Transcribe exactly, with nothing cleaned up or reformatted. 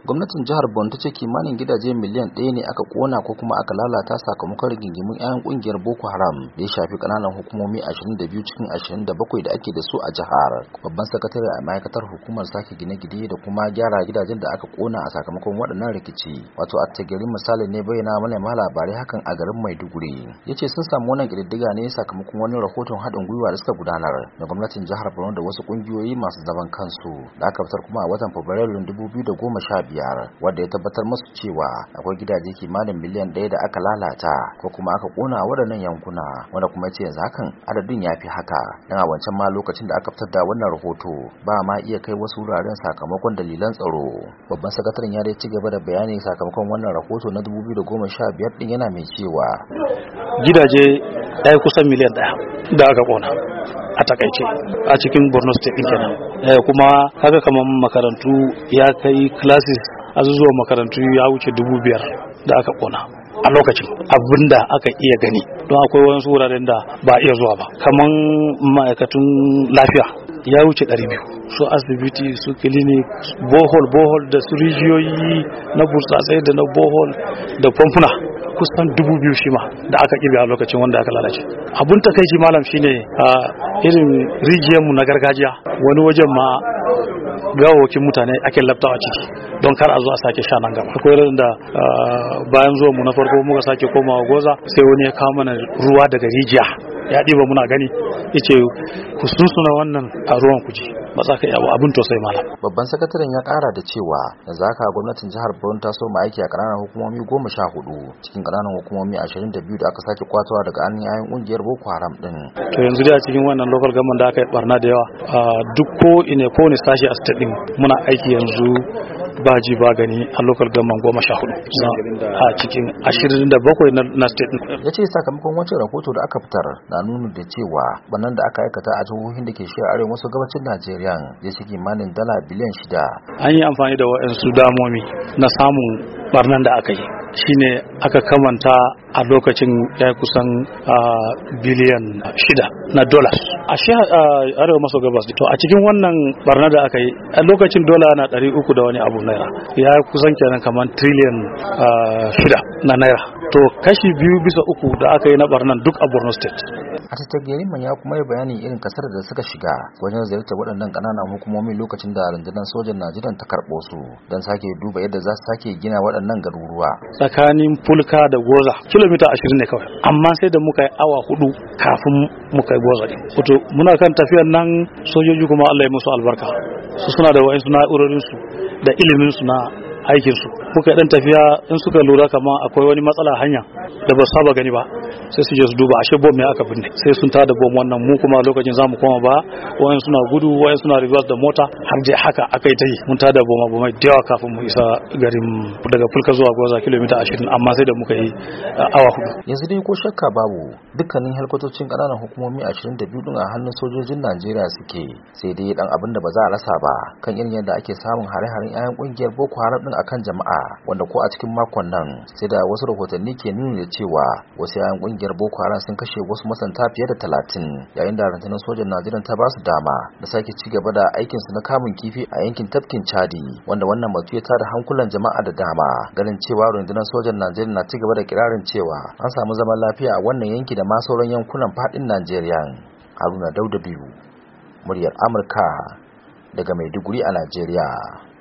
Gwamnatin jihar Borno ta ce kimanin gidaje miliyan ɗaya ne aka kona ko kuma aka lalata sakamakon rigingimun 'yan kungiyar Boko Haram da ya shafi kananan hukumomi ashirin da biyu cikin ashirin da bakwai da ake da su a jihar. Babban sakatare a ma'aikatar hukumar sake gine-gine da kuma gyara gidajen da aka kona a sakamakon waɗannan rikici, wato Attagari misali ne bayyana manema labarai hakan a garin Maiduguri. Ya ce sun samu wannan ƙididdiga ne sakamakon wani rahoton haɗin gwiwa da suka gudanar da gwamnatin jihar Borno da wasu ƙungiyoyi masu zaman kansu da aka fitar kuma a watan Fabrairu dubu biyu da goma sha biyar. Wanda ya tabbatar musu cewa akwai gidaje kimanin miliyan ɗaya da aka lalata ko kuma aka kona a waɗannan yankuna, wanda kuma ya ce yanzu hakan adadin ya fi haka dan a wancan ma lokacin da aka fitar da wannan rahoto ba ma iya kai wasu wuraren sakamakon dalilan tsaro. Babban sakataren ya dai ci gaba da bayani sakamakon wannan rahoto na dubu biyu da goma sha biyar din yana mai cewa gidaje ɗaya kusan miliyan ɗaya da aka kona a takaice a cikin Borno State din kenan. Eh, kuma haka kamar makarantu ya kai classes azuzuwan makarantu ya wuce dubu biyar da aka kona a lokacin abinda aka iya gani, don akwai wasu wuraren da ba iya zuwa ba kamar ma'aikatun lafiya ya wuce ɗari biyu, su asibiti, su clinic, bohol bohol da su rijiyoyi na burtsatsai da na bohol da famfuna kusan dubu biyu shi ma da aka kirga a lokacin wanda aka lalace. Abun takaici malam shine a irin rijiyarmu na gargajiya wani wajen ma gawawakin mutane ake laftawa ciki don kar a zo a sake sha nan gaba. Akwai ran da bayan zuwa mu na farko muka sake komawa goza sai wani ya kawo mana ruwa daga rijiya ya ɗiba muna gani yace ku sunsuna wannan a ruwan kuji ba za ka yi abin tosai malam. Babban sakataren ya ƙara da cewa yanzu haka gwamnatin jihar Borno ta so ma aiki a ƙananan hukumomi goma sha hudu cikin ƙananan hukumomi ashirin da biyu da aka sake kwatowa daga hannun yayin ƙungiyar Boko Haram din. To yanzu dai a cikin wannan local government da aka yi barna da yawa duk ko ine ko ne sashi a state din muna aiki yanzu ba ji ba gani a local government goma sha hudu a cikin ashirin da bakwai na state din. Ya ce sakamakon wancan rahoto da aka fitar na nuna da cewa bannan da aka aikata a jihohin da ke shi arewa maso gabacin Najeriya zai shi kimanin dala biliyan shida. An yi amfani da waɗansu damomi na samun barnan da aka yi shine aka kamanta a lokacin ya kusan biliyan shida na dollars a shi arewa maso gabas. To a cikin wannan barna da aka yi a lokacin dola na ɗari uku da wani abu naira ya kusan kenan kamar trillion shida na naira. To kashi biyu bisa uku da aka yi na barnan duk a Borno State. A tattageri man ya kuma yi bayani irin kasar da suka shiga wajen ziyartar waɗannan ƙananan hukumomi lokacin da rundunar sojan Najeriya ta karɓo su don sake duba yadda za su sake gina waɗannan garuruwa. Tsakanin Fulka da Goza kilomita ashirin ne kawai, amma sai da muka yi awa hudu kafin muka yi Goza din. Wato muna kan tafiyar nan sojoji kuma Allah ya musu albarka, su suna da wa'insu na'urorin su da ilimin su na aikin su. Muka dan tafiya in suka lura kamar akwai wani matsala hanya da ba saba gani ba sai su je su duba ashe bom ne aka binne, sai sun tada bom wannan mu kuma lokacin zamu koma ba wayan suna gudu wayan suna reverse da mota har dai haka akai ta yi mun tada bom abu mai dawa kafin mu isa garin daga Fulka zuwa Goza kilomita ashirin, amma sai da muka yi awa hudu. Yanzu dai ko shakka babu dukkanin helkwatocin kananan hukumomi ashirin da biyu din a hannun sojojin Najeriya suke, sai dai dan abin da ba za a rasa ba kan irin yadda ake samun hare-haren 'ya'yan kungiyar Boko Haram din akan jama'a, wanda ko a cikin makon nan sai da wasu rahotanni ke nuni da cewa wasu yayan kungiyar Boko Haram sun kashe wasu masanta fiye da talatin, yayin da rundunar sojan Najeriya ta ba su dama da sake ci gaba da aikin su na kamun kifi a yankin tafkin Chadi, wanda wannan batu ya tada hankulan jama'a da dama ganin cewa rundunar sojan Najeriya na ci gaba da kirarin cewa an samu zaman lafiya a wannan yanki da ma sauran yankunan fadin Najeriya. Haruna Dauda biyu, muryar Amurka daga Maiduguri a Najeriya.